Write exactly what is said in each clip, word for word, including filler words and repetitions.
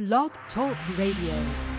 Blog Talk Radio.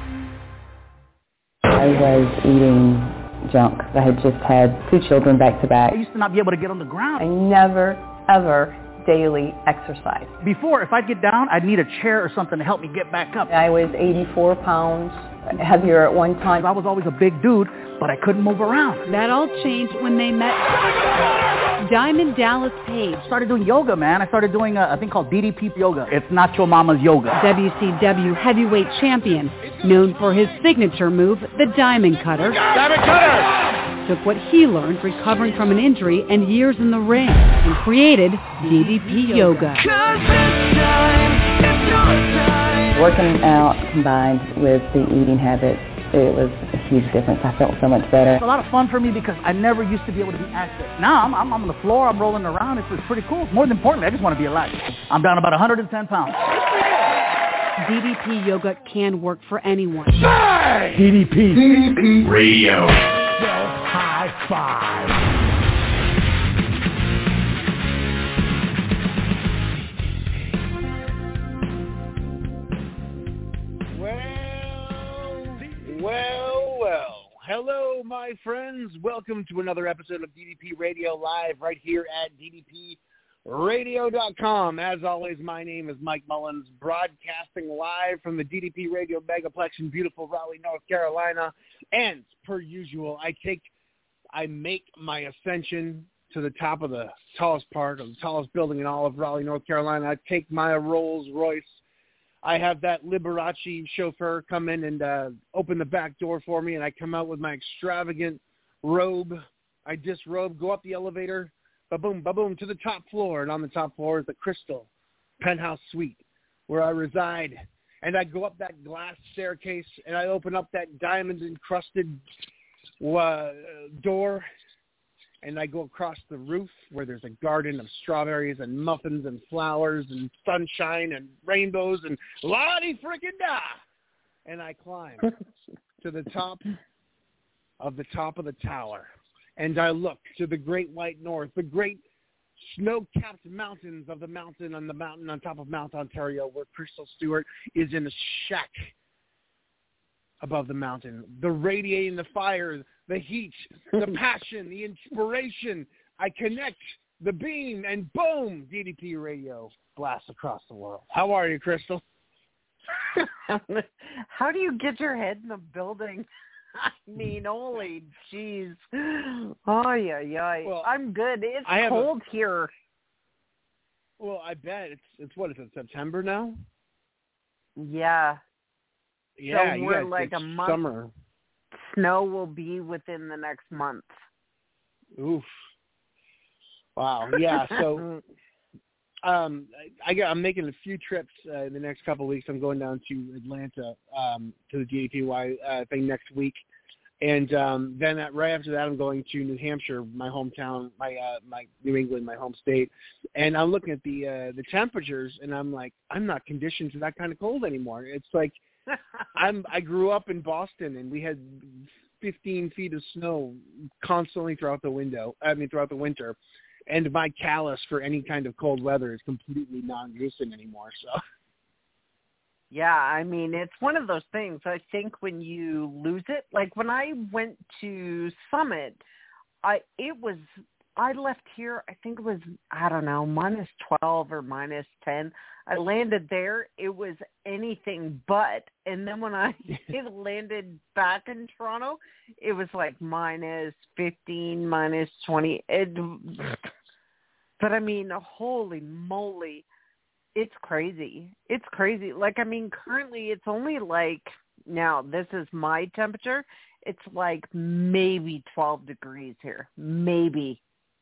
I was eating junk. I had just had two children back to back. I used to not be able to get on the ground. I never, ever daily exercise. Before, if I'd get down, I'd need a chair or something to help me get back up. I was eighty-four pounds heavier at one time. I was always a big dude, but I couldn't move around. That all changed when they met Diamond Dallas Page. I started doing yoga, man. I started doing a, a thing called D D P yoga. It's not your mama's yoga. W C W heavyweight champion, known for his signature move, the Diamond Cutter. Diamond Cutter! Took what he learned recovering from an injury and years in the ring and created D D P yoga. Working out combined with the eating habits, it was a huge difference. I felt so much better. It's a lot of fun for me because I never used to be able to be active. Now I'm, I'm, I'm on the floor, I'm rolling around. It's, it's pretty cool. More than importantly, I just want to be alive. I'm down about one hundred ten pounds. D D P yoga can work for anyone. Hey! D D P. D D P Radio. High five. Well, well, hello, my friends. Welcome to another episode of D D P Radio Live right here at D D P radio dot com. As always, my name is Mike Mullins, broadcasting live from the D D P Radio Megaplex in beautiful Raleigh, North Carolina. And, per usual, I take, I make my ascension to the top of the tallest part of the tallest building in all of Raleigh, North Carolina. I take my Rolls Royce. I have that Liberace chauffeur come in and uh, open the back door for me, and I come out with my extravagant robe. I disrobe, go up the elevator, ba-boom, ba-boom, to the top floor. And on the top floor is the Crystal Penthouse Suite where I reside. And I go up that glass staircase, and I open up that diamond-encrusted uh, door, and I go across the roof where there's a garden of strawberries and muffins and flowers and sunshine and rainbows and la-di-frickin-da. And I climb to the top of the top of the tower. And I look to the great white north, the great snow-capped mountains of the mountain on the mountain on top of Mount Ontario, where Crystal Stewart is in a shack above the mountain, the radiating the fire, the heat, the passion, the inspiration. I connect the beam, and boom, D D P Radio blasts across the world. How are you, Crystal? How do you get your head in the building? I mean, holy jeez. Oh, yeah, yeah. Well, I'm good. It's I cold a, here. Well, I bet. It's, it's what is it, September now? Yeah. Yeah, so you we're guys like get a month. Summer. Snow will be within the next month. Oof. Wow. Yeah. So, um, I got. I'm making a few trips uh, in the next couple of weeks. I'm going down to Atlanta um, to the D D P Y uh, thing next week, and um, then at, right after that, I'm going to New Hampshire, my hometown, my uh, my New England, my home state, and I'm looking at the uh, the temperatures, and I'm like, I'm not conditioned to that kind of cold anymore. It's like. I'm. I grew up in Boston, and we had fifteen feet of snow constantly throughout the window. I mean, throughout the winter, and my callus for any kind of cold weather is completely non-existent anymore. So, yeah, I mean, it's one of those things. I think when you lose it, like when I went to Summit, I it was. I left here, I think it was, I don't know, minus twelve or minus ten. I landed there. It was anything but. And then when I landed back in Toronto, it was like minus fifteen, minus twenty. It, but, I mean, holy moly, it's crazy. It's crazy. Like, I mean, currently it's only like, now this is my temperature. It's like maybe twelve degrees here. Maybe.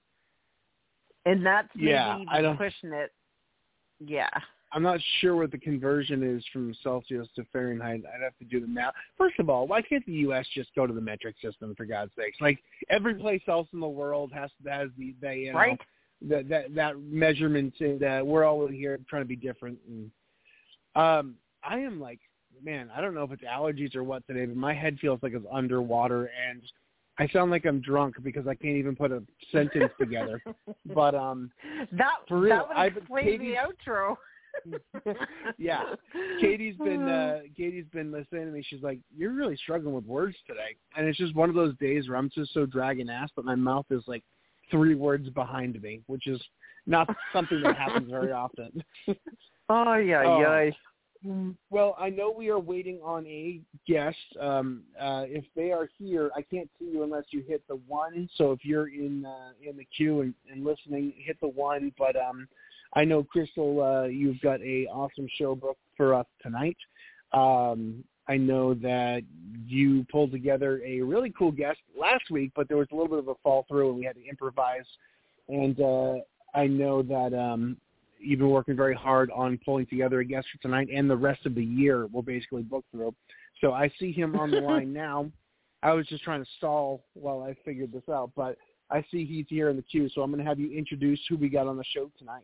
And that's maybe yeah, even I don't, pushing it. Yeah. I'm not sure what the conversion is from Celsius to Fahrenheit. I'd have to do the math. First of all, why can't the U S just go to the metric system, for God's sakes? Like, every place else in the world has has the, the you know, right? that, that, that measurement, and uh, we're all here trying to be different. And, um, I am like, man, I don't know if it's allergies or what today, but my head feels like it's underwater, and I sound like I'm drunk because I can't even put a sentence together. But um, that for real, that would I've explain Katie's, the outro. Yeah, Katie's been uh, Katie's been listening to me. She's like, "You're really struggling with words today," and it's just one of those days where I'm just so dragging ass, but my mouth is like three words behind me, which is not something that happens very often. Oh yeah, oh. yeah. Well, I know we are waiting on a guest. Um, uh, if they are here, I can't see you unless you hit the one. So if you're in uh, in the queue and, and listening, hit the one. But um, I know, Crystal, uh, you've got a awesome show booked for us tonight. Um, I know that you pulled together a really cool guest last week, but there was a little bit of a fall through and we had to improvise. And uh, I know that um, you've been working very hard on pulling together a guest for tonight, and the rest of the year we're basically booked through. So I see him on the line now. I was just trying to stall while I figured this out, but I see he's here in the queue, so I'm going to have you introduce who we got on the show tonight.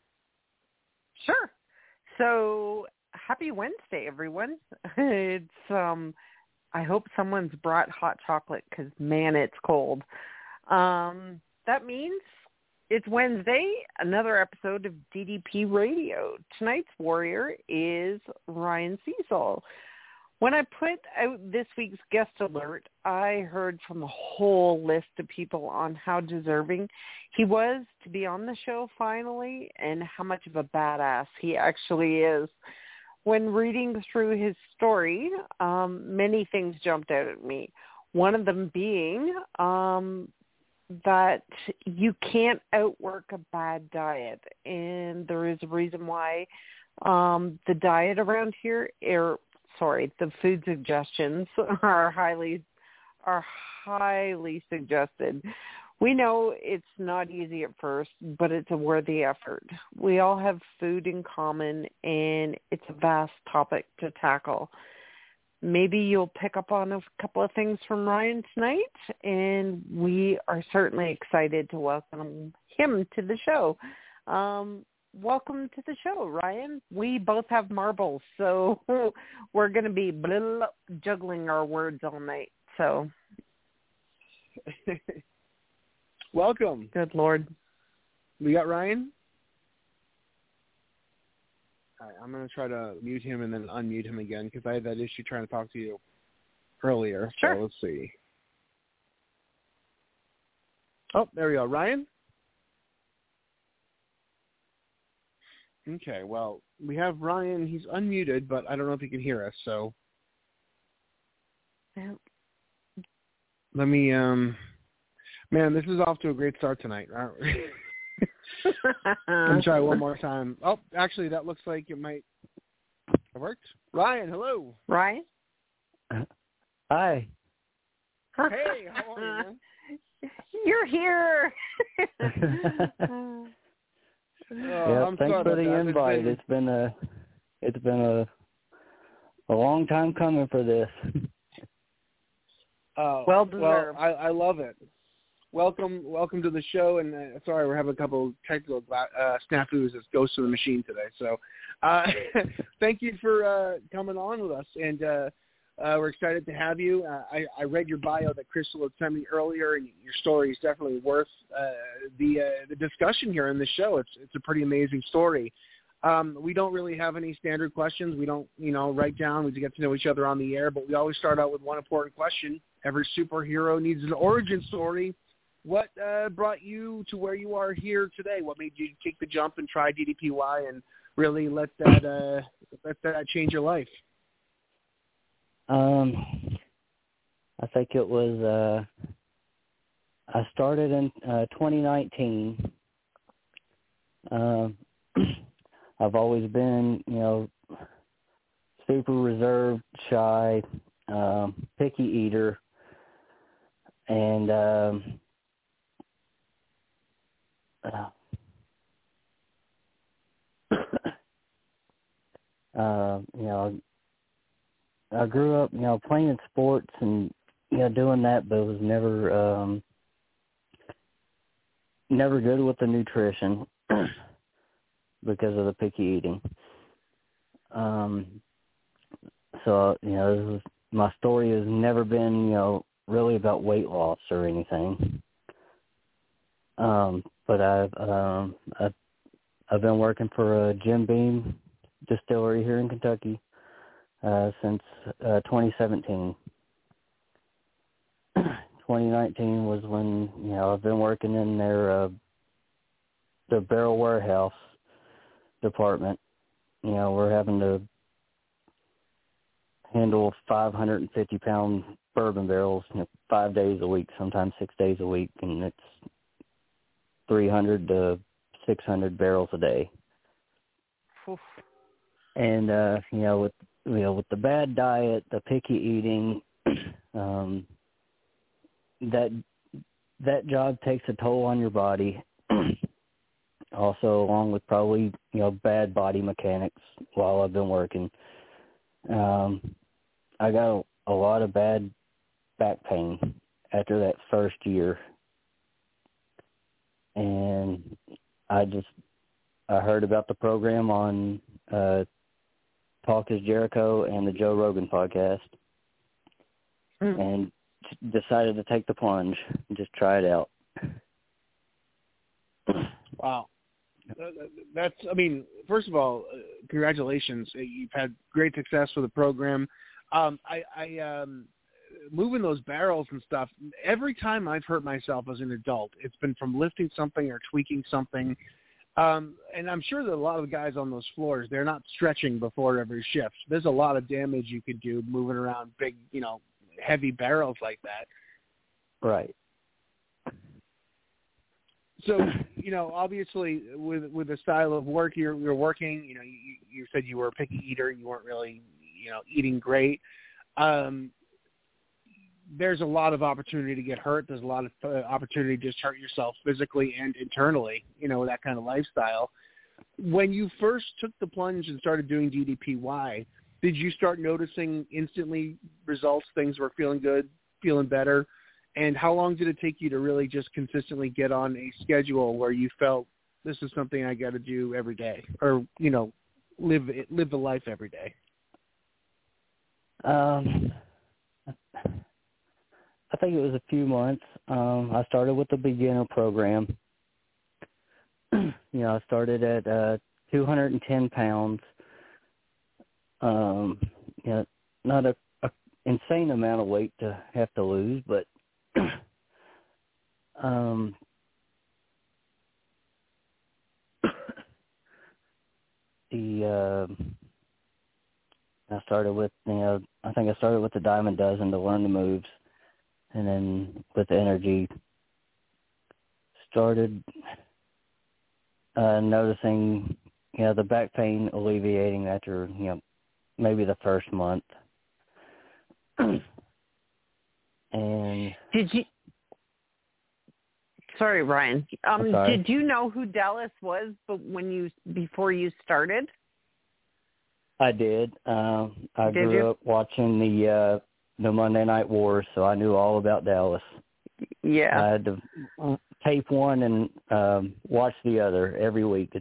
Sure. So happy Wednesday, everyone. It's um, I hope someone's brought hot chocolate because, man, it's cold. Um, that means it's Wednesday, another episode of D D P Radio. Tonight's warrior is Ryan Cecil. When I put out this week's guest alert, I heard from a whole list of people on how deserving he was to be on the show finally and how much of a badass he actually is. When reading through his story, um, many things jumped out at me. One of them being um, that you can't outwork a bad diet. And there is a reason why um, the diet around here, er, sorry, the food suggestions are highly are highly suggested. We know it's not easy at first, but it's a worthy effort. We all have food in common, and it's a vast topic to tackle. Maybe you'll pick up on a couple of things from Ryan tonight, and we are certainly excited to welcome him to the show. Um, welcome to the show, Ryan. We both have marbles, so we're going to be blah, juggling our words all night. So, welcome. Good Lord. We got Ryan? All right, I'm going to try to mute him and then unmute him again because I had that issue trying to talk to you earlier. Sure. So let's see. Oh, there we go. Ryan? Okay, well, we have Ryan. He's unmuted, but I don't know if he can hear us, so Yeah. let me, um, man, this is off to a great start tonight. Aren't we? Let me try one more time. Oh, actually, that looks like it might have worked. Ryan, hello. Ryan? Hi. Hey, how are you, man? You're here. Oh, yeah, I'm thanks sorry for about the that. invite. It's been, It's been a, it's been a, a long time coming for this. uh, Well deserved. Well, I, I love it. Welcome, welcome to the show. And uh, sorry, we're having a couple of technical uh, snafus as ghosts of the machine today. So, uh, thank you for uh, coming on with us, and uh, uh, we're excited to have you. Uh, I, I read your bio that Crystal had sent me earlier, and your story is definitely worth uh, the uh, the discussion here in the show. It's it's a pretty amazing story. Um, we don't really have any standard questions. We don't, you know, write down. We just get to know each other on the air, but we always start out with one important question. Every superhero needs an origin story. What uh, brought you to where you are here today? What made you take the jump and try D D P Y and really let that uh, let that change your life? Um, I think it was. Uh, I started in uh, twenty nineteen. Um, I've always been, you know, super reserved, shy, um, picky eater, and um, uh, uh, you know, I grew up, you know, playing sports and, you know, doing that, but was never, um, never good with the nutrition because of the picky eating. Um, so, you know, this is, my story has never been, you know, really about weight loss or anything. Um, but I've, um, I've, I've been working for uh, Jim Beam distillery here in Kentucky uh, since uh, twenty seventeen. twenty nineteen was when, you know, I've been working in their uh, the barrel warehouse department. You know, we're having to handle five hundred fifty pound bourbon barrels, you know, five days a week, sometimes six days a week, and it's three hundred to six hundred barrels a day. Oof. And uh, you know, with you know, with the bad diet, the picky eating, um, that that job takes a toll on your body. Also, along with probably, you know, bad body mechanics while I've been working. Um, I got a, a lot of bad back pain after that first year. And I just, I heard about the program on uh, Talk is Jericho and the Joe Rogan podcast. Mm. And decided to take the plunge and just try it out. Wow. That's, I mean, first of all, uh, congratulations. You've had great success with the program. Um, I, I um, moving those barrels and stuff, every time I've hurt myself as an adult, it's been from lifting something or tweaking something. Um, and I'm sure that a lot of the guys on those floors, they're not stretching before every shift. There's a lot of damage you could do moving around big, you know, heavy barrels like that. Right. So, you know, obviously with with the style of work you're, you're working, you know, you, you said you were a picky eater. You weren't really, you know, eating great. Um, there's a lot of opportunity to get hurt. There's a lot of uh, opportunity to just hurt yourself physically and internally, you know, that kind of lifestyle. When you first took the plunge and started doing D D P Y, did you start noticing instantly results, things were feeling good, feeling better? And how long did it take you to really just consistently get on a schedule where you felt this is something I got to do every day, or, you know, live live the life every day? Um, I think it was a few months. Um, I started with the beginner program. You know, I started at uh, two hundred ten pounds. Um, you know, not a, a insane amount of weight to have to lose, but um, the uh, I started with, you know, I think I started with the dime a dozen to learn the moves, and then with the energy, started uh, noticing, you know, the back pain alleviating after, you know, maybe the first month. And did you? Sorry, Ryan. Um, sorry. Did you know who Dallas was? But when you before you started, I did. Um, I did grew you? up watching the uh, the Monday Night Wars, so I knew all about Dallas. Yeah. I had to tape one and um, watch the other every week.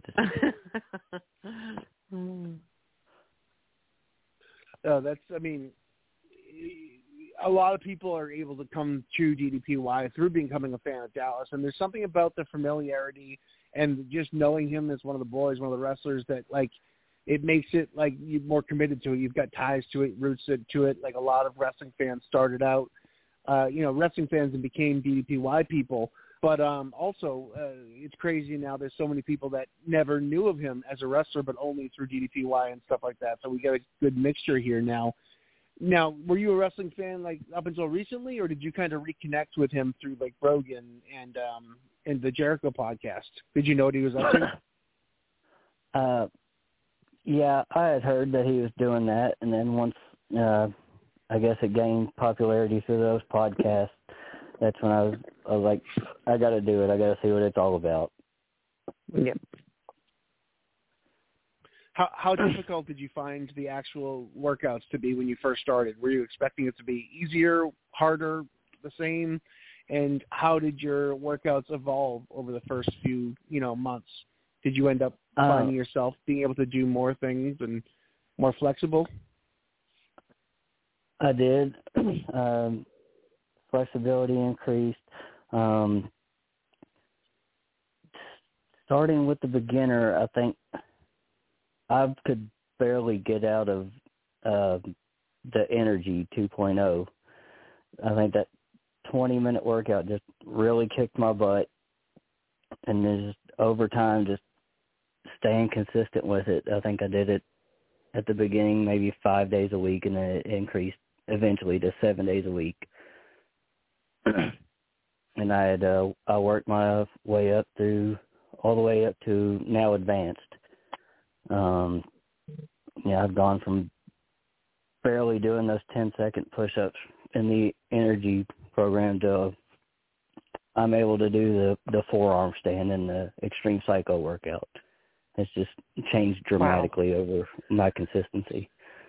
Oh, that's, I mean, a lot of people are able to come to D D P Y through becoming a fan of Dallas, and there's something about the familiarity and just knowing him as one of the boys, one of the wrestlers, that, like, it makes it, like, you're more committed to it. You've got ties to it, roots to it. Like, a lot of wrestling fans started out, uh, you know, wrestling fans and became D D P Y people. But um, also, uh, it's crazy now. There's so many people that never knew of him as a wrestler, but only through D D P Y and stuff like that. So we got a good mixture here now. Now, were you a wrestling fan, like, up until recently, or did you kind of reconnect with him through, like, Rogan and um, and the Jericho podcast? Did you know what he was up to? Uh, yeah, I had heard that he was doing that, and then once uh, I guess it gained popularity through those podcasts, that's when I was, I was like, I got to do it. I got to see what it's all about. Yep. How, how difficult did you find the actual workouts to be when you first started? Were you expecting it to be easier, harder, the same? And how did your workouts evolve over the first few, you know, months? Did you end up finding uh, yourself being able to do more things and more flexible? I did. Um, flexibility increased. Um, starting with the beginner, I think I could barely get out of uh, the Energy two point oh. I think that twenty-minute workout just really kicked my butt, and then just over time, just staying consistent with it. I think I did it at the beginning, maybe five days a week, and then it increased eventually to seven days a week. And I had uh, I worked my way up through all the way up to now advanced. Um, yeah, I've gone from barely doing those ten second push-ups in the Energy program to I'm able to do the, the forearm stand and the extreme psycho workout. It's just changed dramatically wow. over my consistency.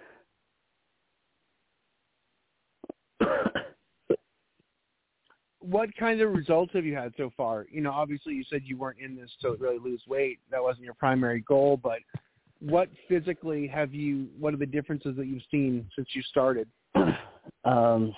What kind of results have you had so far? You know, obviously you said you weren't in this to really lose weight. That wasn't your primary goal, but what physically have you, what are the differences that you've seen since you started? Um,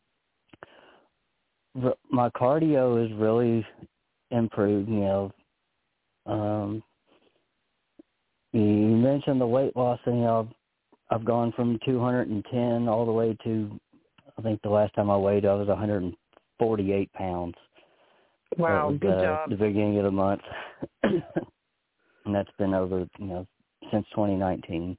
my cardio is really improved, you know. Um, you mentioned the weight loss, and, you know, I've gone from two hundred ten all the way to, I think the last time I weighed, I was one hundred forty-eight pounds. Wow, was, good uh, job. The beginning of the month. And that's been over, you know, since twenty nineteen.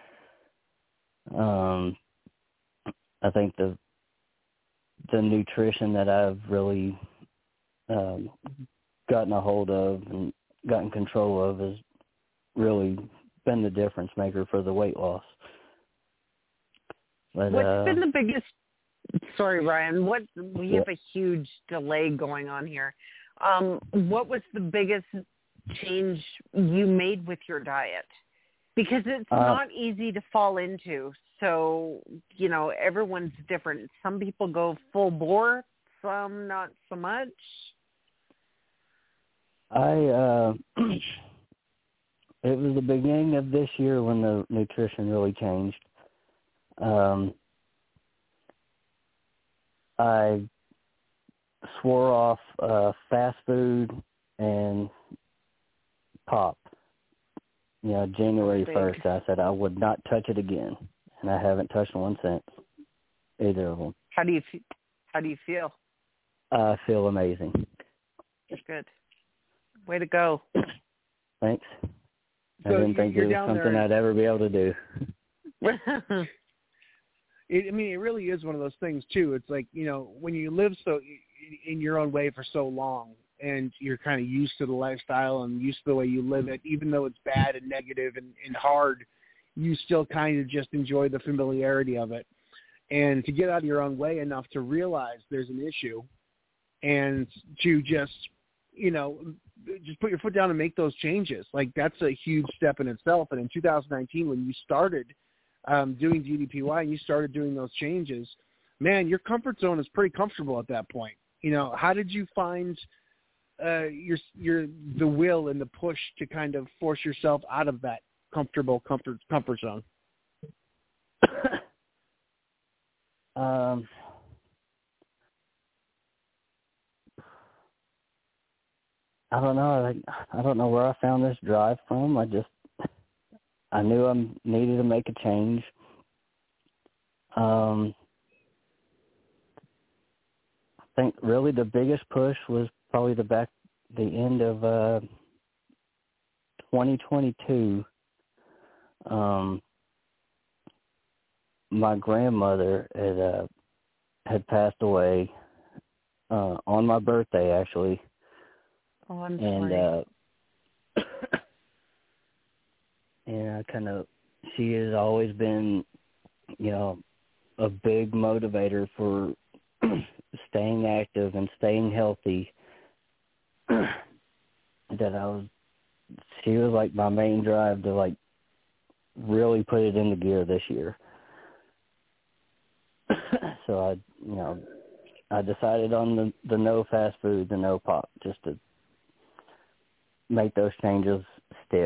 Um, I think the the nutrition that I've really um, gotten a hold of and gotten control of has really been the difference maker for the weight loss. But, What's uh, been the biggest? Sorry, Ryan. What we yeah. have a huge delay going on here. Um, what was the biggest change you made with your diet? Because it's uh, not easy to fall into. So, you know, everyone's different. Some people go full bore, some not so much. I, uh, it was the beginning of this year when the nutrition really changed. Um, I swore off uh, fast food and pop. You know, January first, I said I would not touch it again, and I haven't touched one since, either of them. How do you fe- How do you feel? I feel amazing. Good. Way to go. Thanks. So I didn't think it was something there. I'd ever be able to do. It, I mean, it really is one of those things, too. It's like, you know, when you live so in your own way for so long and you're kind of used to the lifestyle and used to the way you live it, even though it's bad and negative and, and hard, you still kind of just enjoy the familiarity of it. And to get out of your own way enough to realize there's an issue and to just, you know, just put your foot down and make those changes. Like, that's a huge step in itself. And in two thousand nineteen, when you started um, doing D D P Y and you started doing those changes, man, your comfort zone is pretty comfortable at that point. You know, how did you find uh, your your the will and the push to kind of force yourself out of that comfortable comfort comfort zone? um, I don't know. I, I don't know where I found this drive from. I just I knew I needed to make a change. Um, I think really the biggest push was probably the back the end of uh, twenty twenty-two. Um, my grandmother had uh, had passed away uh, on my birthday, actually. Oh, I'm and sorry. uh, and I kind of she has always been, you know, a big motivator for staying active and staying healthy. That I was, she was like my main drive to like really put it into gear this year. So I, you know, I decided on the, the no fast food, the no pop, just to make those changes stick.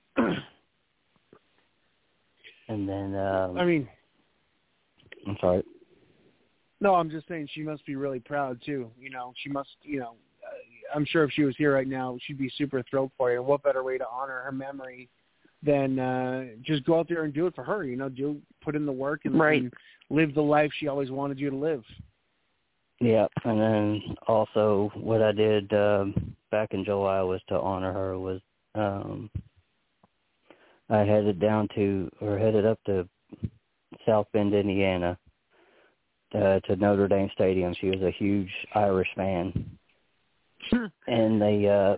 And then, um, I mean, I'm sorry. No, I'm just saying she must be really proud too. You know, she must, you know, uh, I'm sure if she was here right now, she'd be super thrilled for you. And what better way to honor her memory then uh, just go out there and do it for her. You know, do put in the work and, Right. and live the life she always wanted you to live. Yeah, and then also what I did um, back in July was to honor her was um, I headed down to or headed up to South Bend, Indiana, uh, to Notre Dame Stadium. She was a huge Irish fan, and they uh,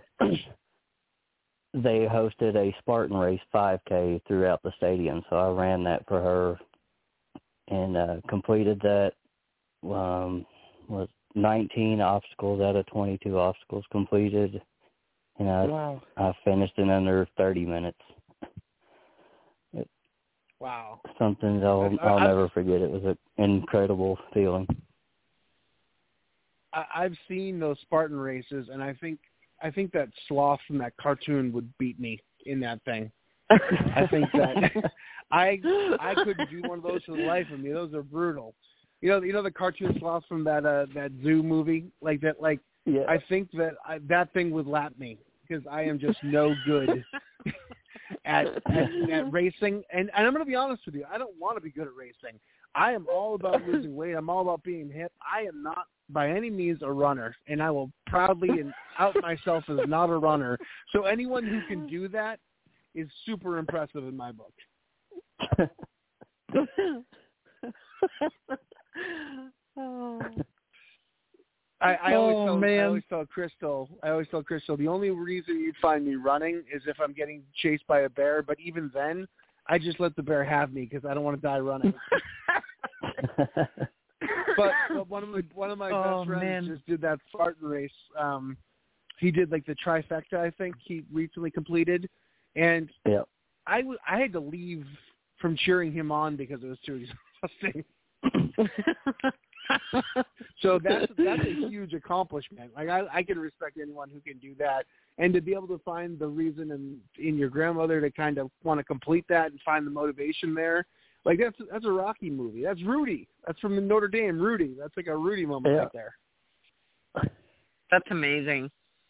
they hosted a Spartan Race five K throughout the stadium. So I ran that for her and uh, completed that. Um, was nineteen obstacles out of twenty-two obstacles completed, and I, Wow. I finished in under thirty minutes. It, Wow. something I'll, I, I'll I, never forget. It was an incredible feeling. I, I've seen those Spartan races, and I think I think that sloth from that cartoon would beat me in that thing. I think that I I couldn't do one of those for the life of me. Those are brutal. You know, you know the cartoon sloth from that uh, that Zoo movie, like that. Like Yeah. I think that I, that thing would lap me because I am just no good at, at at racing. And, and I'm going to be honest with you, I don't want to be good at racing. I am all about losing weight. I'm all about being hip. I am not by any means a runner, and I will proudly and out myself as not a runner. So anyone who can do that is super impressive in my book. Oh. I, I always Oh, tell man. I always tell Crystal I always tell Crystal the only reason you'd find me running is if I'm getting chased by a bear. But even then, I just let the bear have me because I don't want to die running. but, but one of my one of my Oh, best friends man. just did that Spartan race. Um, he did like the trifecta. I think he recently completed, and Yeah. I w- I had to leave from cheering him on because it was too exhausting. So that's that's a huge accomplishment. Like I, I can respect anyone who can do that, and to be able to find the reason in in your grandmother to kind of want to complete that and find the motivation there. Like that's that's a Rocky movie. That's Rudy. That's from the Notre Dame. Rudy. That's like a Rudy moment Yeah. right there. That's amazing.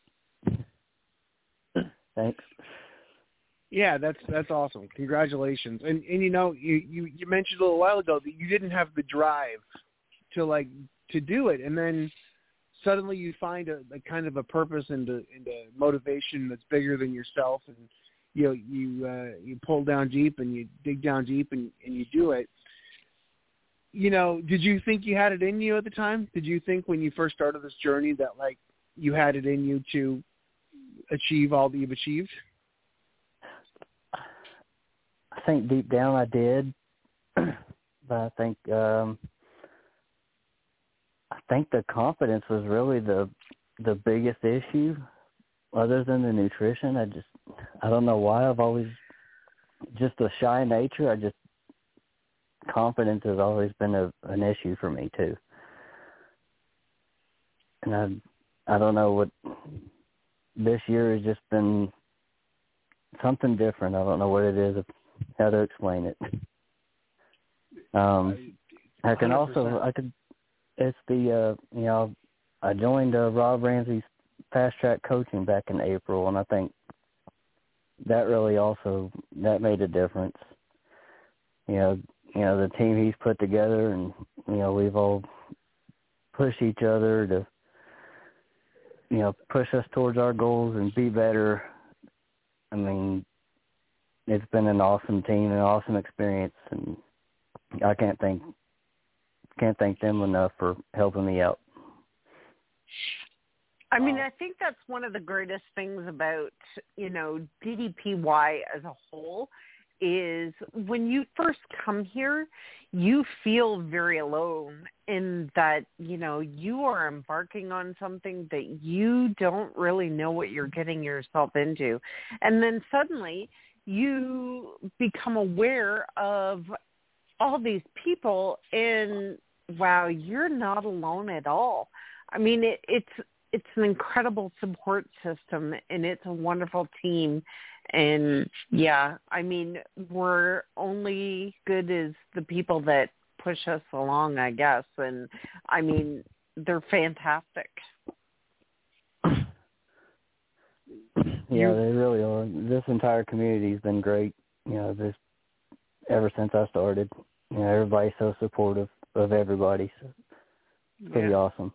Thanks. Yeah, that's that's awesome. Congratulations. And and you know, you, you, you mentioned a little while ago that you didn't have the drive to like to do it, and then suddenly you find a, a kind of a purpose and a, and a motivation that's bigger than yourself, and you know, you uh, you pull down deep and you dig down deep and, and you do it. You know, did you think you had it in you at the time? Did you think when you first started this journey that like you had it in you to achieve all that you've achieved? I think deep down I did, but I think um, I think the confidence was really the the biggest issue. Other than the nutrition, I just I don't know why I've always just a shy nature. I just confidence has always been a, an issue for me too, and I I don't know what this year has just been something different. I don't know what it is. How to explain it. Um, I can one hundred also, percent. I could, it's the, uh, you know, I joined uh, Rob Ramsey's Fast Track Coaching back in April, and I think that really also, that made a difference. You know, you know, the team he's put together, and, you know, we've all pushed each other to, you know, push us towards our goals and be better. I mean, it's been an awesome team, an awesome experience, and I can't thank can't thank them enough for helping me out. I mean, I think that's one of the greatest things about, you know, D D P Y as a whole is when you first come here, you feel very alone in that, you know, you are embarking on something that you don't really know what you're getting yourself into. And then suddenly you become aware of all these people and, wow, you're not alone at all. I mean, it, it's it's an incredible support system, and it's a wonderful team. And, yeah, I mean, we're only good as the people that push us along, I guess. And, I mean, they're fantastic. Yeah, they really are. This entire community has been great. you know, this ever since I started. You know, everybody's so supportive of everybody. So it's pretty yeah. awesome.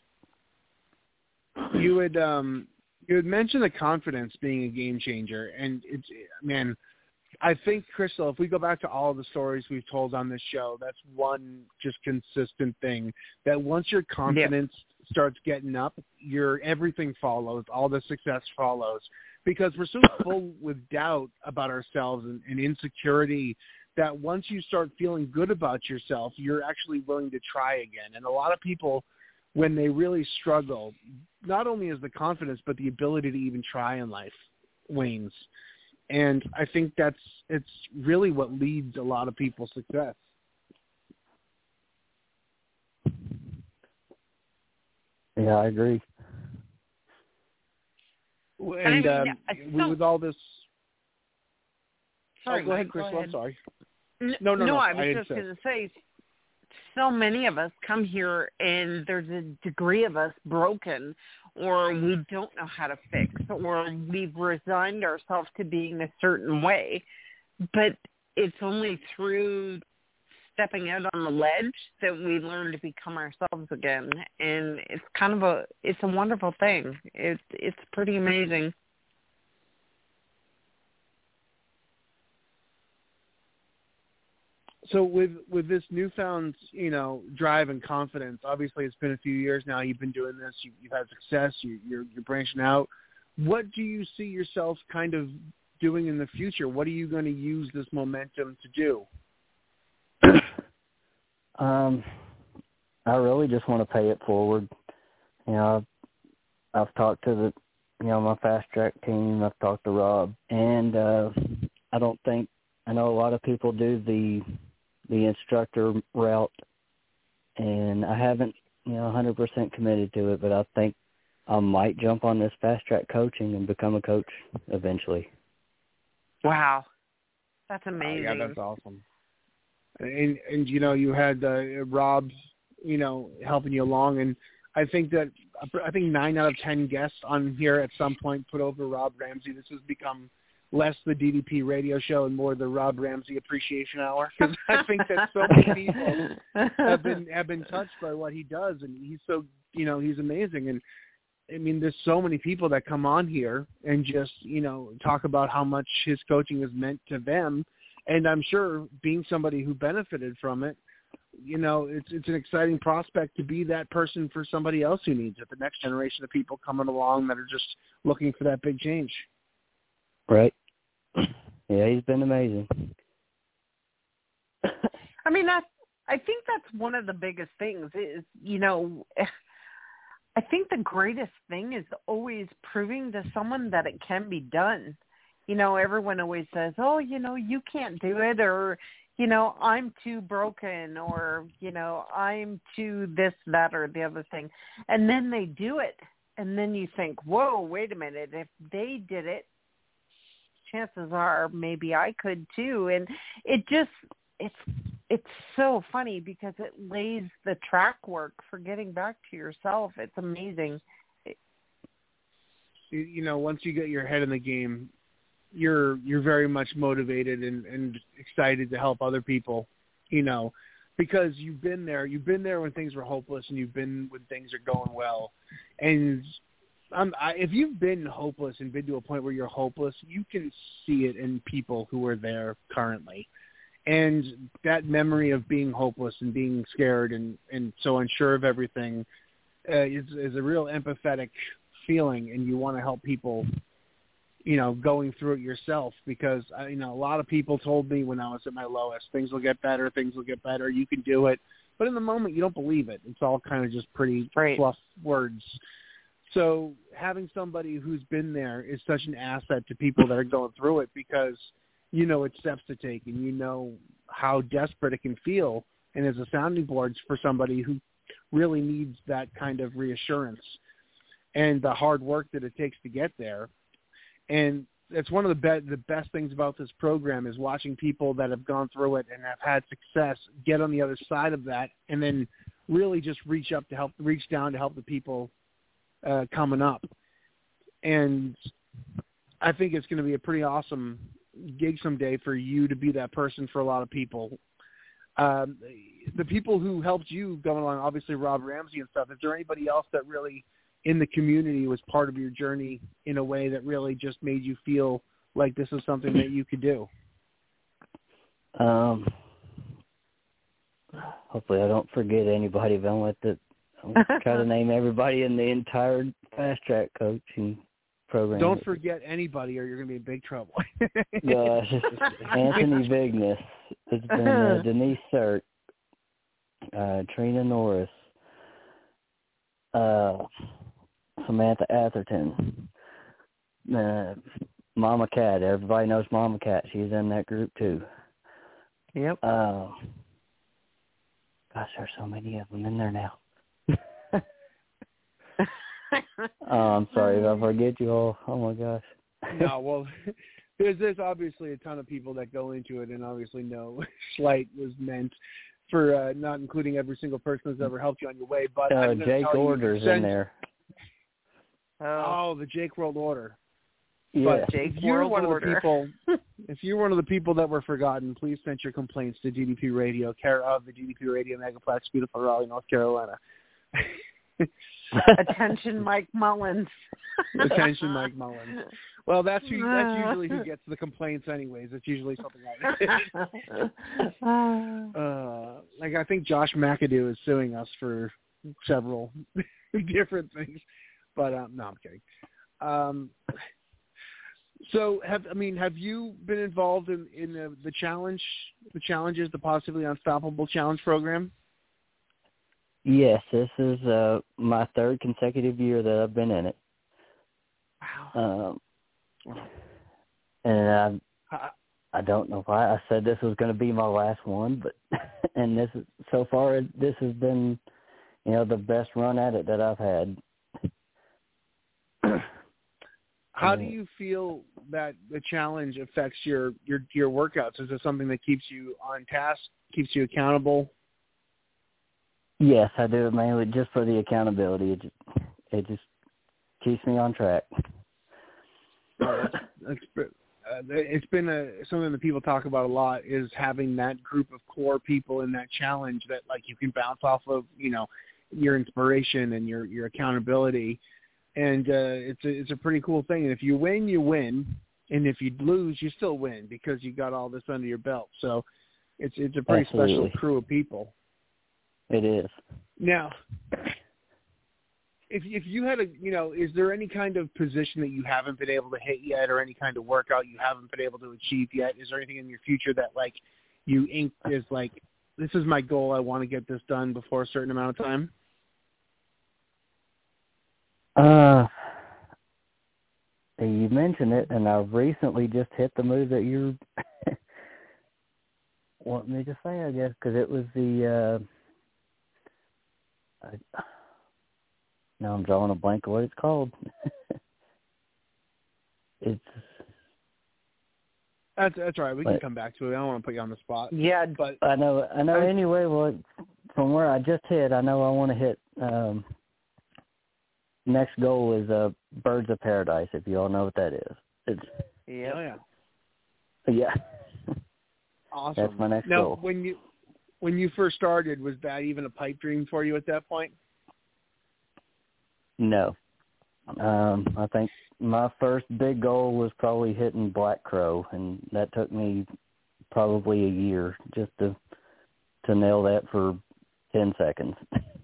You had um, you had mentioned the confidence being a game changer, and it's man. I think, Crystal, if we go back to all the stories we've told on this show, that's one just consistent thing, that once your confidence yep. starts getting up, your everything follows, all the success follows, because we're so full with doubt about ourselves and, and insecurity that once you start feeling good about yourself, you're actually willing to try again. And a lot of people, when they really struggle, not only is the confidence, but the ability to even try in life wanes. And I think that's it's really what leads a lot of people's success. Yeah, I agree. And I mean, um, so, with all this, sorry, oh, go ahead, Mike, Crystal. go ahead. I'm sorry. N- No, no, no. no. I was I just going to say, so many of us come here and there's a degree of us broken, or we don't know how to fix, or we've resigned ourselves to being a certain way. But it's only through stepping out on the ledge that we learn to become ourselves again. And it's kind of a, it's a wonderful thing. It's, it's pretty amazing. So with with this newfound, you know, drive and confidence, obviously it's been a few years now. You've been doing this. You, you've had success. You, you're you're branching out. What do you see yourself kind of doing in the future? What are you going to use this momentum to do? um, I really just want to pay it forward. You know, I've, I've talked to the, you know, my fast track team. I've talked to Rob, and uh, I don't think I know a lot of people do the. the instructor route, and I haven't, you know, one hundred percent committed to it, but I think I might jump on this fast track coaching and become a coach eventually. Wow. That's amazing. Oh, yeah, that's awesome. And, and you know, you had uh, Rob, you know, helping you along, and I think that, I think nine out of ten guests on here at some point put over Rob Ramsey. This has become less the D D P radio show and more the Rob Ramsey appreciation hour, because I think that so many people have been have been touched by what he does, and he's so, you know, he's amazing. And I mean, there's so many people that come on here and just, you know, talk about how much his coaching has meant to them, and I'm sure being somebody who benefited from it, you know, it's it's an exciting prospect to be that person for somebody else who needs it, the next generation of people coming along that are just looking for that big change. Right. Yeah, he's been amazing. I mean, that's, I think that's one of the biggest things is, you know, I think the greatest thing is always proving to someone that it can be done. You know, everyone always says, oh, you know, you can't do it, or, you know, I'm too broken, or, you know, I'm too this, that, or the other thing. And then they do it. And then you think, whoa, wait a minute. If they did it, chances are maybe I could too. And it just, it's, it's so funny because it lays the track work for getting back to yourself. It's amazing. You know, once you get your head in the game, you're, you're very much motivated and, and excited to help other people, you know, because you've been there, you've been there when things were hopeless, and you've been when things are going well. And Um, I, if you've been hopeless and been to a point where you're hopeless, you can see it in people who are there currently. And that memory of being hopeless and being scared and, and so unsure of everything uh, is, is a real empathetic feeling, and you want to help people, you know, going through it yourself, because, I, you know, a lot of people told me when I was at my lowest, things will get better, things will get better, you can do it. But in the moment, you don't believe it. It's all kind of just pretty right. fluff words. So having somebody who's been there is such an asset to people that are going through it, because you know it's steps to take, and you know how desperate it can feel, and as a sounding board for somebody who really needs that kind of reassurance and the hard work that it takes to get there. And it's one of the, be- the best things about this program is watching people that have gone through it and have had success get on the other side of that, and then really just reach up to help, reach down to help the people Uh, coming up. And I think it's going to be a pretty awesome gig someday for you to be that person for a lot of people. Um, the people who helped you going along, obviously Rob Ramsey and stuff, is there anybody else that really in the community was part of your journey in a way that really just made you feel like this is something that you could do? Um, hopefully I don't forget anybody, but I'm going to try to name everybody in the entire Fast Track coaching program. Don't forget anybody or you're going to be in big trouble. Gosh, Anthony Vignes. It's been uh, Denise Sirk, uh, Trina Norris, uh, Samantha Atherton, uh, Mama Cat. Everybody knows Mama Cat. She's in that group too. Yep. Uh, gosh, there's so many of them in there now. Oh, I'm sorry if I forget you all. Oh, my gosh. No, well, there's, there's obviously a ton of people that go into it, and obviously no slight was meant for uh, not including every single person that's ever helped you on your way. But uh, Jake Order's in there. Oh, the Jake World Order. Yeah. But Jake if you're World one Order. of the people, if you're one of the people that were forgotten, please send your complaints to D D P Radio, care of the D D P Radio Megaplex, beautiful Raleigh, North Carolina. Attention, Mike Mullins. Attention, Mike Mullins. Well, that's who, that's usually who gets the complaints, anyways. It's usually something like that. uh, like I think Josh McAdoo is suing us for several different things, but um, no, I'm kidding. Um, so, have I mean, have you been involved in in the, the challenge, the challenges, the Positively Unstoppable Challenge program? Yes, this is uh, my third consecutive year that I've been in it. Wow. Um, and I, I don't know why I said this was going to be my last one, but and this is so far this has been, you know, the best run at it that I've had. How do you feel that the challenge affects your, your, your workouts? Is it something that keeps you on task, keeps you accountable? Yes, I do it mainly just for the accountability. It just, it just keeps me on track. Uh, it's been a, something that people talk about a lot is having that group of core people in that challenge that like you can bounce off of, you know, your inspiration and your, your accountability. And uh, it's a, it's a pretty cool thing. And if you win, you win. And if you lose, you still win because you got all this under your belt. So it's, it's a pretty Absolutely. special crew of people. It is. Now, if if you had a, you know, is there any kind of position that you haven't been able to hit yet, or any kind of workout you haven't been able to achieve yet? Is there anything in your future that like you inked is like, this is my goal, I want to get this done before a certain amount of time? Uh, you mentioned it, and I recently just hit the move that you want me to say, I guess, because it was the. Uh, I, now I'm drawing a blank of what it's called. it's that's that's all right. We but, can come back to it. I don't want to put you on the spot. Yeah, but I know. I know. I, anyway, well, from where I just hit, I know I want to hit. Um, next goal is uh, Birds of Paradise. If you all know what that is, it's yeah, oh, yeah, yeah. Awesome. That's my next now, goal. when you when you first started, was that even a pipe dream for you at that point? No. Um, I think my first big goal was probably hitting Black Crow, and that took me probably a year just to to nail that for ten seconds.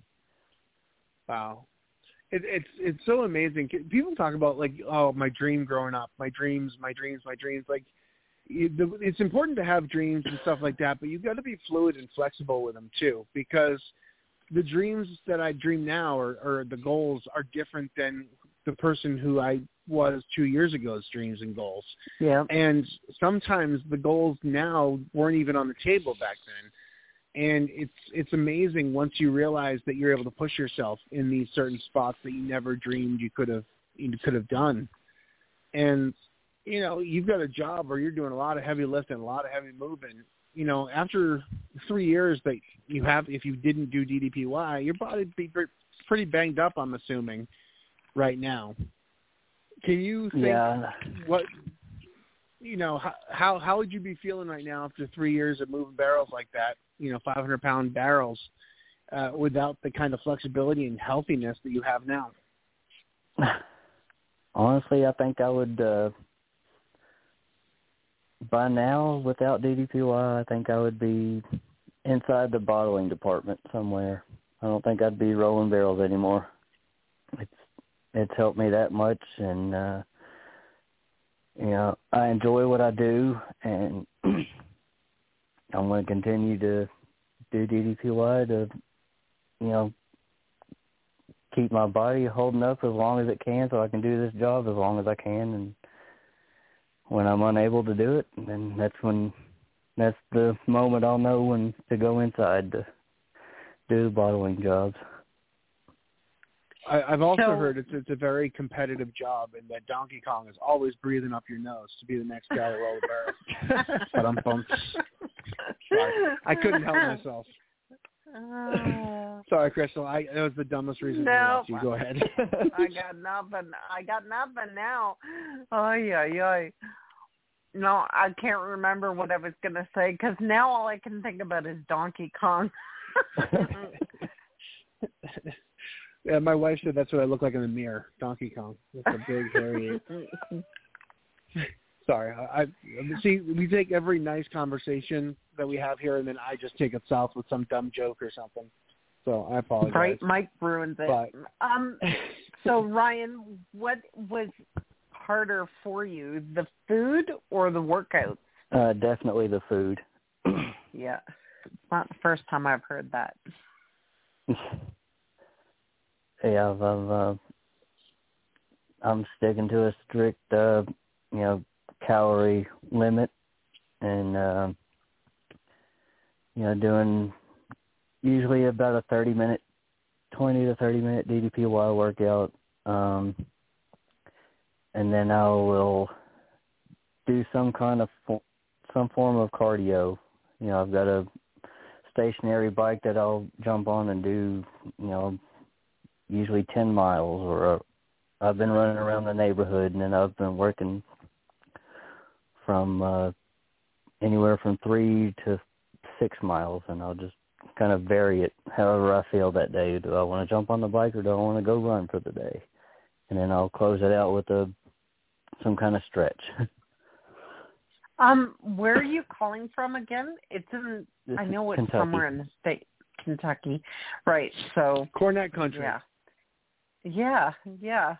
Wow. It, it's it's so amazing. People talk about, like, oh, my dream growing up, my dreams, my dreams, my dreams. Like, it's important to have dreams and stuff like that, but you've got to be fluid and flexible with them too, because the dreams that I dream now or, or the goals are different than the person who I was two years ago's dreams and goals. Yeah. And sometimes the goals now weren't even on the table back then. And it's it's amazing once you realize that you're able to push yourself in these certain spots that you never dreamed you could have you could have done. And you know, you've got a job where you're doing a lot of heavy lifting, a lot of heavy moving. You know, after three years that you have, if you didn't do D D P Y, your body would be pretty banged up, I'm assuming, right now. Can you think yeah. what you know, how, how how would you be feeling right now after three years of moving barrels like that? You know, five hundred pound barrels uh, without the kind of flexibility and healthiness that you have now. Honestly, I think I would. Uh, by now, without D D P Y, I think I would be inside the bottling department somewhere. I don't think I'd be rolling barrels anymore. It's it's helped me that much, and uh, you know, I enjoy what I do, and I'm going to continue to do D D P Y to, you know, keep my body holding up as long as it can, so I can do this job as long as I can. And when I'm unable to do it, then that's when that's the moment I'll know when to go inside to do the bottling jobs. I, I've also So, heard it's it's a very competitive job, and that Donkey Kong is always breathing up your nose to be the next guy to roll the barrel. But I'm pumped. Sorry, I couldn't help myself. Uh, Sorry, Crystal. I that was the dumbest reason no, I left you. Go ahead. I got nothing. I got nothing now. Oh yeah, yeah. No, I can't remember what I was going to say because now all I can think about is Donkey Kong. Yeah, my wife said that's what I look like in the mirror, Donkey Kong. With a big hairy. Sorry, I, I see. We take every nice conversation that we have here, and then I just take it south with some dumb joke or something. So I apologize. Right, Mike ruins it. But, um, so Ryan, what was harder for you, the food or the workouts? Uh, definitely the food. Yeah, it's not the first time I've heard that. Yeah, I've, I've, uh, I'm sticking to a strict, uh, you know, calorie limit, and uh, you know, doing usually about a thirty minute, twenty to thirty minute D D P Y workout, um, and then I will do some kind of fo- some form of cardio. You know, I've got a stationary bike that I'll jump on and do, you know, usually ten miles, or uh, I've been running around the neighborhood, and then I've been working from uh, anywhere from three to six miles, and I'll just kind of vary it however I feel that day. Do I want to jump on the bike, or do I want to go run for the day? And then I'll close it out with a some kind of stretch. Um, where are you calling from again? It's in, This I know it's Kentucky. somewhere in the state, Kentucky. Right, so. Cornet Country. Yeah. Yeah, yeah.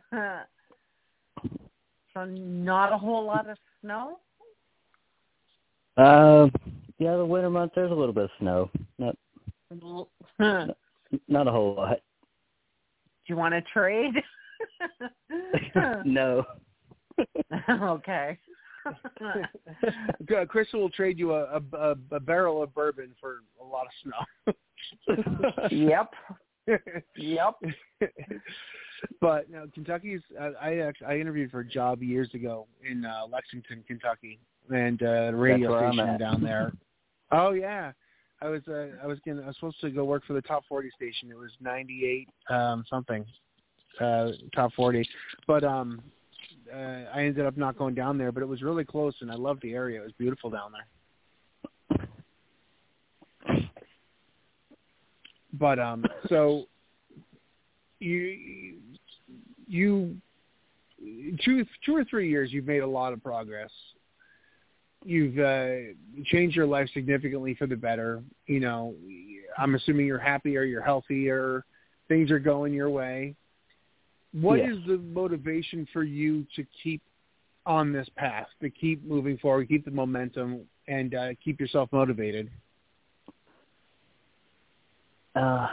So not a whole lot of snow? Uh, yeah, the winter months, there's a little bit of snow. Not, Huh. not, not a whole lot. Do you want to trade? No. Okay. Crystal will trade you a, a, a barrel of bourbon for a lot of snow. Yep. Yep. But you know, Kentucky's. Uh, I actually I interviewed for a job years ago in uh, Lexington, Kentucky, and uh, a radio That's where station I'm at. down there. Oh yeah, I was. Uh, I was gonna. I was supposed to go work for the Top forty station. It was ninety-eight um, something, uh, Top forty. But um, uh, I ended up not going down there. But it was really close, and I loved the area. It was beautiful down there. But um, so you you two two or three years, you've made a lot of progress. You've uh, changed your life significantly for the better. You know, I'm assuming you're happier, you're healthier, things are going your way. What Yes. is the motivation for you to keep on this path, to keep moving forward, keep the momentum, and uh, keep yourself motivated? Uh,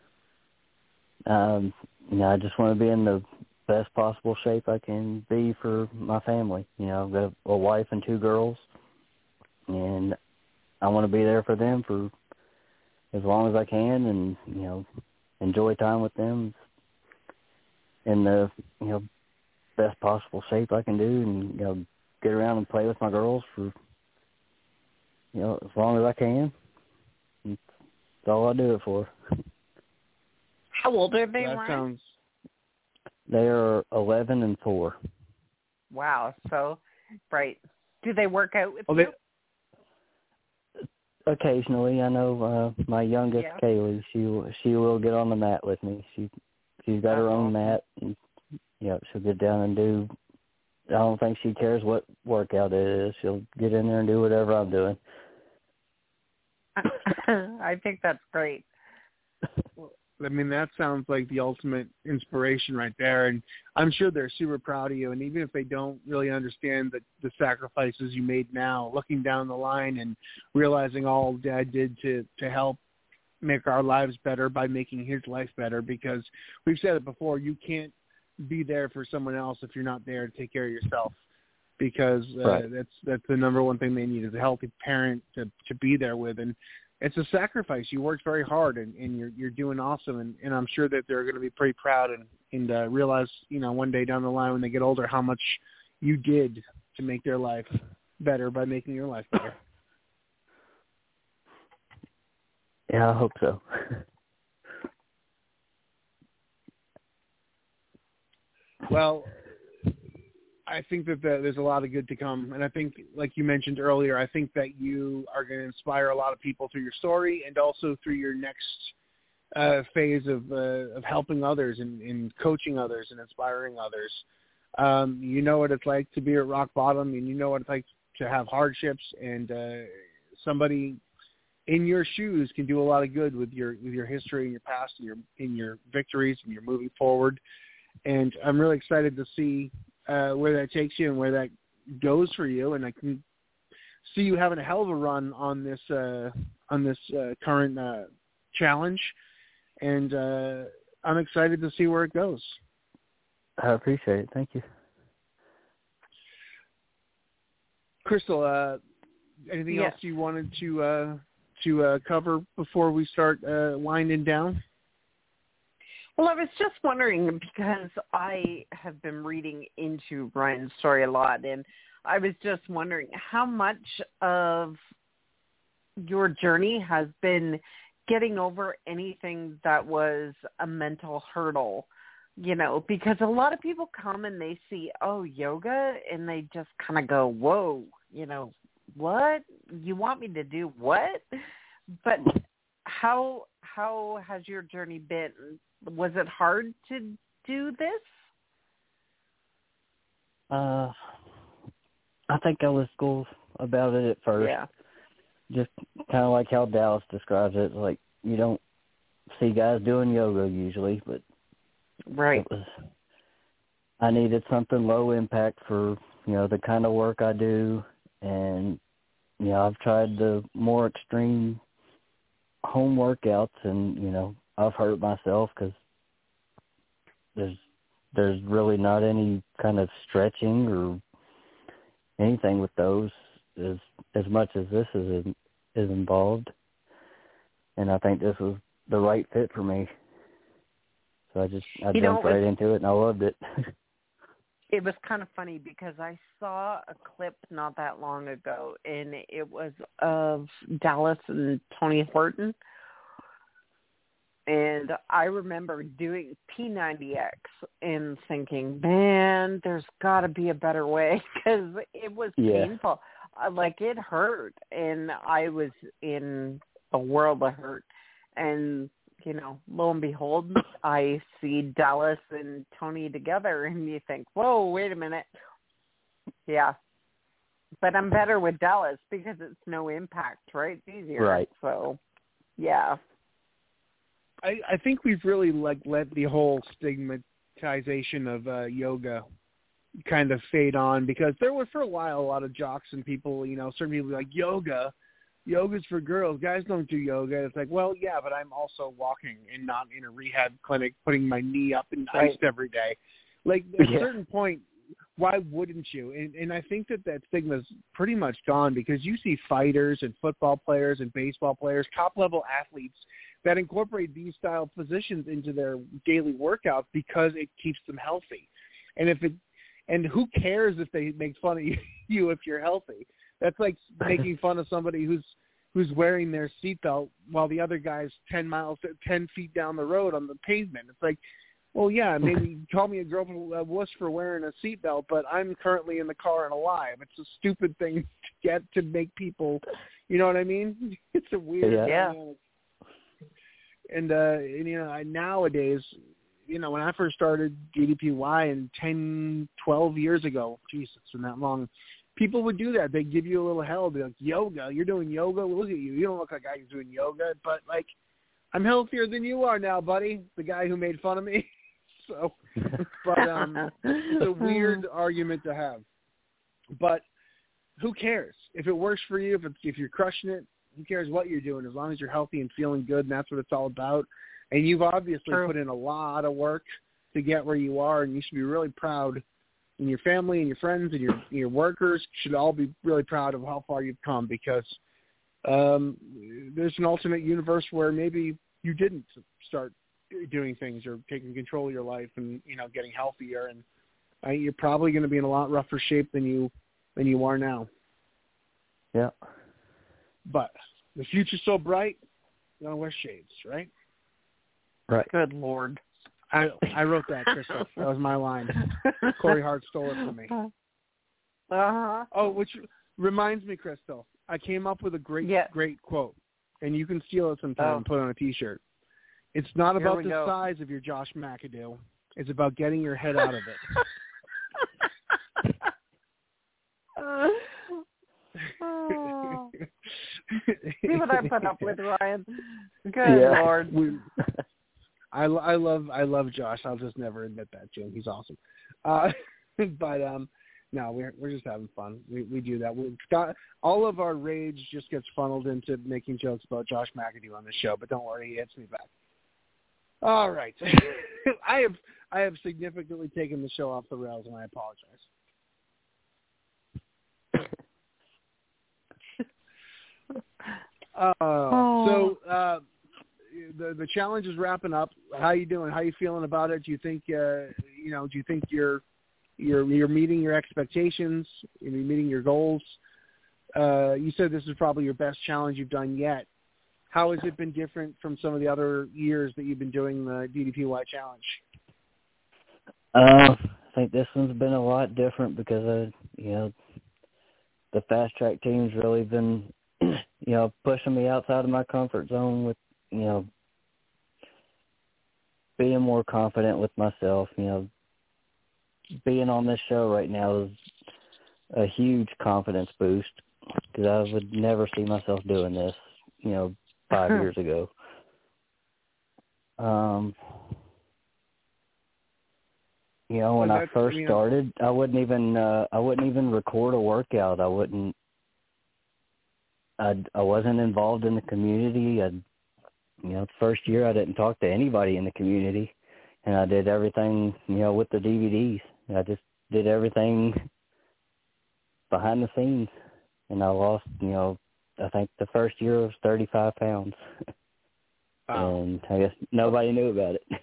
um, you know, I just want to be in the best possible shape I can be for my family. You know, I've got a, a wife and two girls, and I want to be there for them for as long as I can, and you know, enjoy time with them in the you know best possible shape I can do, and you know, get around and play with my girls for you know as long as I can. That's all I do it for. How old are they, That Ryan? sounds. They are eleven and four. Wow. So, right. Do they work out with well, you? They, occasionally, I know uh, my youngest, Yeah. Kaylee, she she will get on the mat with me. She she's got That's her own awesome. mat, and yeah, she'll get down and do. I don't think she cares what workout it is. She'll get in there and do whatever I'm doing. I think that's great. I mean, that sounds like the ultimate inspiration right there. And I'm sure they're super proud of you. And even if they don't really understand the, the sacrifices you made now, looking down the line and realizing all Dad did to, to help make our lives better by making his life better, because we've said it before, you can't be there for someone else if you're not there to take care of yourself, because uh, Right. that's that's the number one thing they need is a healthy parent to, to be there with. And it's a sacrifice. You worked very hard, and, and you're you're doing awesome, and, and I'm sure that they're going to be pretty proud and, and uh, realize, you know, one day down the line when they get older how much you did to make their life better by making your life better. Yeah, I hope so. Well, I think that the, there's a lot of good to come. And I think, like you mentioned earlier, I think that you are going to inspire a lot of people through your story and also through your next uh, phase of uh, of helping others and, and coaching others and inspiring others. Um, you know what it's like to be at rock bottom, and you know what it's like to have hardships, and uh, somebody in your shoes can do a lot of good with your with your history and your past and your in your victories and your moving forward. And I'm really excited to see uh, where that takes you and where that goes for you. And I can see you having a hell of a run on this uh, on this uh, current uh, challenge. And uh, I'm excited to see where it goes. I appreciate it. Thank you. Crystal, uh, anything Yes. else you wanted to uh, to uh, cover before we start uh, winding down? Well, I was just wondering, because I have been reading into Ryan's story a lot, and I was just wondering how much of your journey has been getting over anything that was a mental hurdle, you know, because a lot of people come and they see, oh, yoga, and they just kind of go, whoa, you know, what? You want me to do what? But how how has your journey been? Was it hard to do this? Uh, I think I was cool about it at first. Yeah. Just kind of like how Dallas describes it. Like, you don't see guys doing yoga usually, but Right. it was, I needed something low impact for, you know, the kind of work I do. And, you know, I've tried the more extreme home workouts, and, you know, I've hurt myself because there's, there's really not any kind of stretching or anything with those as, as much as this is, is involved. And I think this was the right fit for me. So I just, I You know, jumped right it's- into it, and I loved it. It was kind of funny because I saw a clip not that long ago, and it was of Dallas and Tony Horton. And I remember doing P ninety X and thinking, man, there's got to be a better way, because it was Yeah. painful. Uh, Like, it hurt, and I was in a world of hurt. And, you know, lo and behold, I see Dallas and Tony together, and you think, whoa, wait a minute. Yeah. But I'm better with Dallas because it's no impact, right? It's easier. Right. So, yeah. I, I think we've really like let the whole stigmatization of uh, yoga kind of fade on, because there were for a while a lot of jocks and people, you know, certain people were like, yoga, yoga's for girls. Guys don't do yoga. It's like, well, yeah, but I'm also walking and not in a rehab clinic putting my knee up in Right. ice every day. Like, at Yeah. a certain point, why wouldn't you? And, and I think that that stigma's pretty much gone, because you see fighters and football players and baseball players, top-level athletes that incorporate these style positions into their daily workouts because it keeps them healthy. And if it, and who cares if they make fun of you if you're healthy? That's like making fun of somebody who's who's wearing their seatbelt while the other guy's ten miles, ten feet down the road on the pavement. It's like, well, yeah, maybe call me a girl a wuss for wearing a seatbelt, but I'm currently in the car and alive. It's a stupid thing to get to make people, you know what I mean? It's a weird yeah. dynamic. And, uh, and, you know, I, nowadays, you know, when I first started D D P Y in ten, twelve years ago, Jesus, it's been that long, people would do that. They'd give you a little hell. They'd be like, yoga, you're doing yoga? Well, look at you. You don't look like a guy who's doing yoga. But, like, I'm healthier than you are now, buddy, the guy who made fun of me. So, but um, it's a weird argument to have. But who cares? If it works for you, if it's, if you're crushing it, who cares what you're doing as long as you're healthy and feeling good, and that's what it's all about. And you've obviously True. put in a lot of work to get where you are, and you should be really proud. And your family and your friends and your your workers should all be really proud of how far you've come, because um, there's an alternate universe where maybe you didn't start doing things or taking control of your life and, you know, getting healthier, and uh, you're probably going to be in a lot rougher shape than you than you are now. Yeah. But the future's so bright, you gotta wear shades, right? Right. Good Lord. I I wrote that, Crystal. That was my line. Corey Hart stole it from me. Uh-huh. Oh, which reminds me, Crystal, I came up with a great, yeah. great quote, and you can steal it sometime oh. and put it on a T-shirt. It's not Here about we the go. size of your Josh McAdoo. It's about getting your head out of it. uh, oh. See what I put up with, Ryan. Good Yeah. Lord. We, I, I love I love Josh. I'll just never admit that to him. He's awesome. Uh, but um, no, we're we're just having fun. We we do that. We've got all of our rage just gets funneled into making jokes about Josh McAdoo on the show. But don't worry, he hits me back. All right, I have I have significantly taken the show off the rails, and I apologize. Uh, oh. So uh, the the challenge is wrapping up. How you doing? How you feeling about it? Do you think uh, you know? Do you think you're you're you're meeting your expectations? Are you meeting your goals? Uh, you said this is probably your best challenge you've done yet. How has it been different from some of the other years that you've been doing the D D P Y challenge? Uh, I think this one's been a lot different because of, you know, the fast track team's really been, you know, pushing me outside of my comfort zone with, you know, being more confident with myself. You know, being on this show right now is a huge confidence boost because I would never see myself doing this, you know, five years ago. Um, you know, when well, I first I mean, started, I wouldn't even uh, I wouldn't even record a workout. I wouldn't. I I wasn't involved in the community. I, you know, the first year I didn't talk to anybody in the community, and I did everything, you know, with the D V Ds. I just did everything behind the scenes, and I lost, you know, I think the first year was thirty-five pounds. Wow. And I guess nobody knew about it.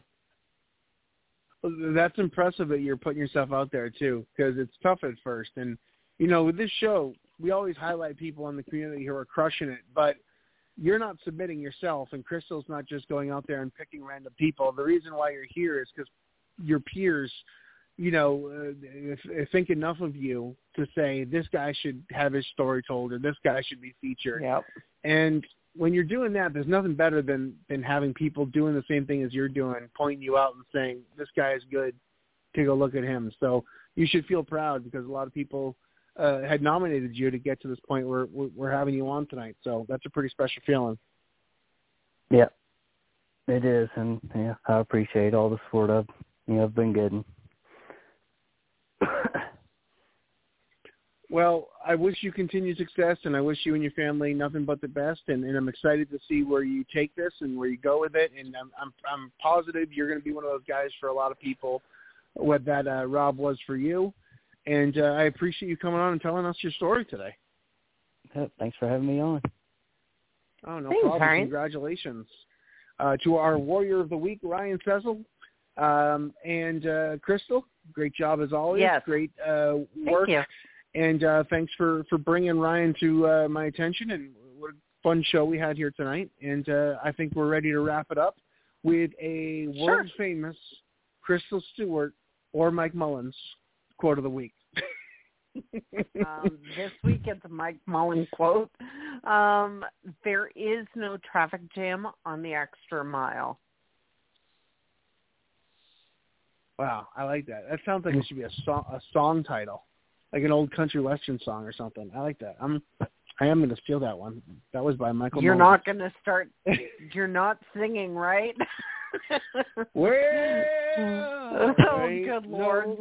Well, that's impressive that you're putting yourself out there, too, because it's tough at first. And, you know, with this show, we always highlight people in the community who are crushing it, but you're not submitting yourself, and Crystal's not just going out there and picking random people. The reason why you're here is because your peers, you know, uh, think enough of you to say this guy should have his story told or this guy should be featured. Yep. And when you're doing that, there's nothing better than, than having people doing the same thing as you're doing, pointing you out and saying, this guy is good, take a look at him. So you should feel proud because a lot of people uh, had nominated you to get to this point where we're having you on tonight. So that's a pretty special feeling. Yeah, it is. And yeah, I appreciate all the support I've, you know, I've been getting. Well, I wish you continued success, and I wish you and your family nothing but the best. And, and I'm excited to see where you take this and where you go with it. And I'm I'm, I'm positive you're going to be one of those guys for a lot of people, what that uh, Rob was for you. And uh, I appreciate you coming on and telling us your story today. Yeah, thanks for having me on. Oh, no Thanks, problem. Ryan. Congratulations uh, to our Warrior of the Week, Ryan Cecil, um, and uh, Crystal. Great job as always. Yes. Great uh, work. Thank you. And uh, thanks for, for bringing Ryan to uh, my attention. And what a fun show we had here tonight. And uh, I think we're ready to wrap it up. with a world-famous Crystal Stewart or Mike Mullins quote of the week. um, this week it's a Mike Mullins quote. Um, there is no traffic jam on the extra mile. Wow, I like that. That sounds like it should be a song, a song title, like an old country western song or something. I like that. I'm, I am going to steal that one. That was by Michael. You're Mullins. not going to start. You're not singing, right? Well, oh, good Lord.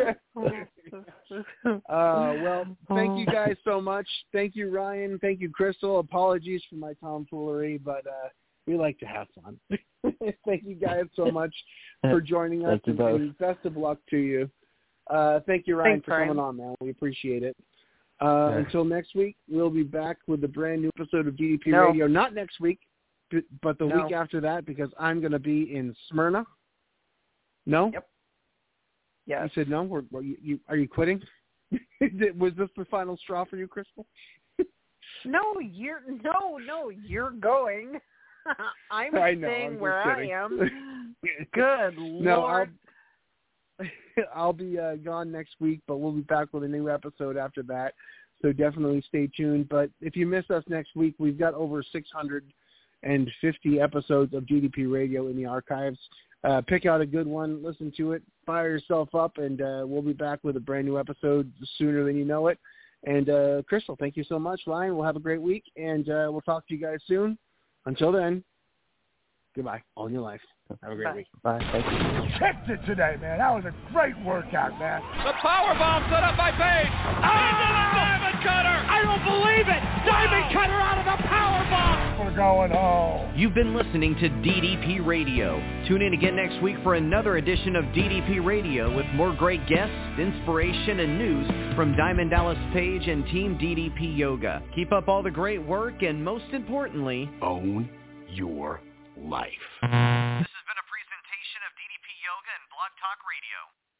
uh, well, thank you guys so much. Thank you, Ryan. Thank you, Crystal. Apologies for my tomfoolery, but uh, we like to have fun. Thank you guys so much for joining us, thank you and, and best of luck to you. Uh, thank you, Ryan, Thanks, for Ryan. coming on, man. We appreciate it. Uh, yeah. Until next week, we'll be back with a brand new episode of D D P No. Radio. Not next week, but the No. week after that, because I'm going to be in Smyrna. No? Yep. Yes. You said no? Or, or you, you, are you quitting? Was this the final straw for you, Crystal? No, you're no, no, you're going. I'm I know, staying I'm where just I kidding. am. Good No, Lord. I'll, I'll be uh, gone next week, but we'll be back with a new episode after that. So definitely stay tuned. But if you miss us next week, we've got over six hundred fifty episodes of D D P Radio in the archives. Uh, pick out a good one, listen to it, fire yourself up, and uh, we'll be back with a brand new episode sooner than you know it. And uh, Crystal, thank you so much. Ryan, we'll have a great week, and uh, we'll talk to you guys soon. Until then, goodbye. All your life. Have a great Bye. week. Bye. Thank you. Kicked it today, man. That was a great workout, man. The power bomb set up by Page. Ah! Into the Diamond Cutter. I don't believe it. Diamond Cutter out of the power bomb. We're going home. You've been listening to D D P Radio. Tune in again next week for another edition of D D P Radio with more great guests, inspiration, and news from Diamond Dallas Page and Team D D P Yoga. Keep up all the great work, and most importantly, Own your life. this has been a presentation of D D P Yoga and Blog Talk Radio.